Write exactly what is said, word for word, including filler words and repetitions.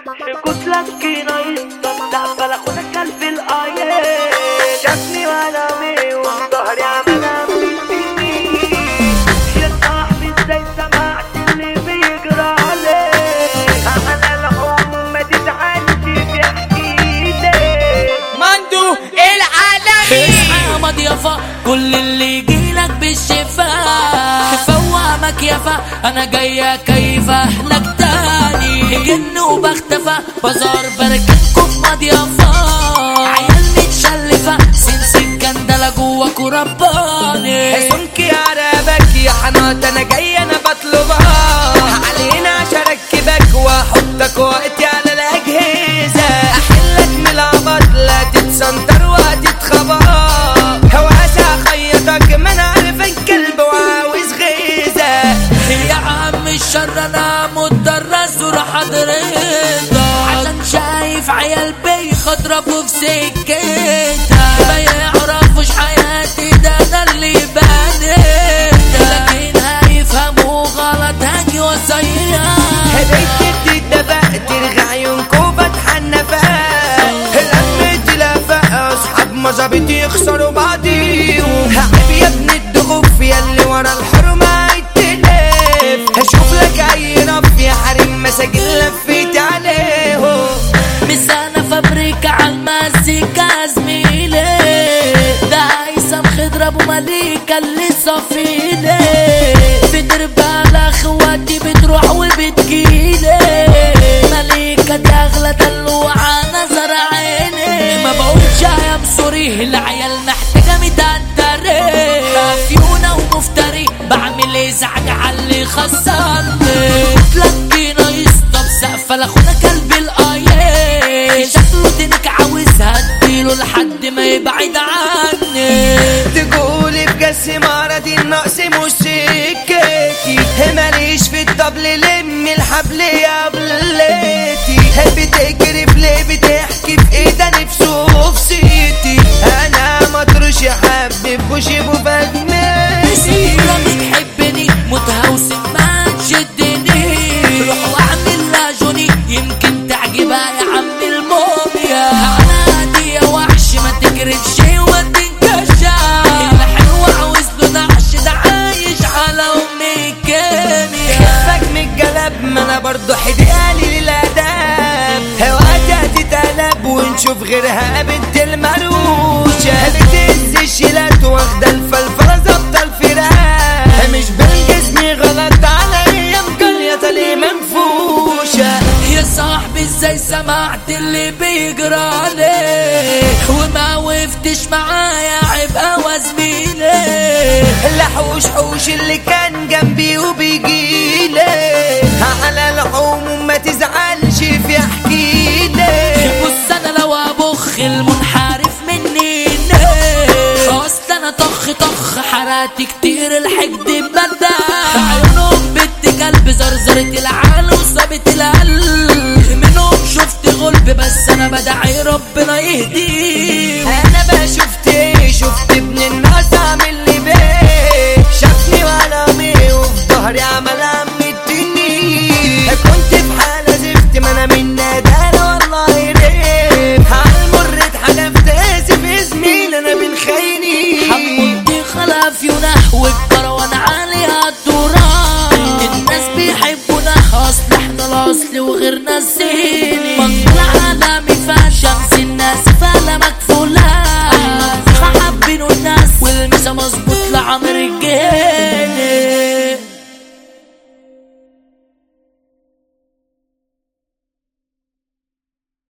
كتلك نايصة مستقبل اخونا كلب الايام شافني وانا مي وظهري عملها بسنين يا صاحبي ازاي سمعت اللي بيجرى عليك على العموم ما تزعلش بيحكيلي مندو العالمي اصحى يا مضيافة كل اللي يجيلك بالشفاء فوامك يافا انا جاية كيفة لك تاني جن وبختفى بازار بركبكوا في مضيافة عيال متشلفة سنسين كندلة جواك ورباني سمكي عربك يا حنات انا جاي انا بطلبها علينا عشان اركبك واحطك وقتي على الاجهزة احلك من العبط لا تتسنطر وهتتخبط هواسة خيطك ما انا عارف الكلب وعاوز غيزة يا عم الشر انا متدرس وراح ادريتها عشان شايف عيال بيخضربوا في سكتها ما يعرفوش حياتي ده انا اللي بنيتها لكن هيفهموا غلط هاجي وصيها هديت بتدفق ترغى عيونكو فتح النفاق لمت لفق اصحاب مظابط يخسروا بعضيهم عيب يا ابن الدغوف ياللي ورا الحرمة هيتلف هشوف لك اي رف يا حريم مساجين لفيت عليهم مسانة فابريكا عالمزيكا زميلي ده هيثم خضر ابو مليكة اللي صفيلي في دربال اخواتي بتروح وبتجيلي مليكة دي اغلى دلوعة نظر عيني ما بقولش يا مصوري العيال محتاجة متقدرين افيونة ومفتري بعمل ازعاج عاللي خسرني تلقينا يسطب سقفة لاخونا كلب الايام شكله دينك عاوزها اديله لحد ما يبعد عني تقولي بجس مرضي النقص مش سكتي ماليش في الطبل لم الحبل يا بليتي بتجري في ليه بتحكي في ايه ده نفسه في سيتي انا مطرش حبب وشيبه بجمسي لا بتحبني متهوسن ما تشدني روح واعمل لها جوني يمكن تعجبها يا عم الموميا انا دي يا وحش ما تجربش وما تنكشش الحلوة عاوز له نعش ده عايش على امي كيميا خفك من الجلب ما انا برضه حديالي للاداب هواجه تتقلب ونشوف غيرها بنت المروشة بتهز الشيلات واخدة الفلفلة ظابطة الفراق مش بالجسم غلط عليا مقليطة ليه منفوشة يا صاحبي ازاي سمعت اللي بيجرى عليه وما وقفتش معايا عبقى وزميلي الحوش حوش اللي كان جنبي وبيجيلي على العموم ما تزعلش في احكيلي بص انا لو ابخ المنحرف مني اصل انا طخ طخ حراتي كتير الحقد بدا عيونهم بنت كلب زرزرة العال وصابت القلب منهم شفت غلب بس انا بدعي ربنا يهديه انا بقى شفت ايه شفت ابن الناس عامل لي بيه شافني وانا مي وفي ظهري عمل عم التنين كنت في حالة زفت ما انا من نادالة والله ريب عالمر اتحدفت اسف اسمي انا بالخاينين حمودي خلف ينحو الكروان عليها الدوران الناس بيحبونا اصل احنا الاصل وغيرنا السيني منطلع عالمي فشمس الناس فلا مكفولة حابينه الناس والمسا مظبوط لعمر الجيل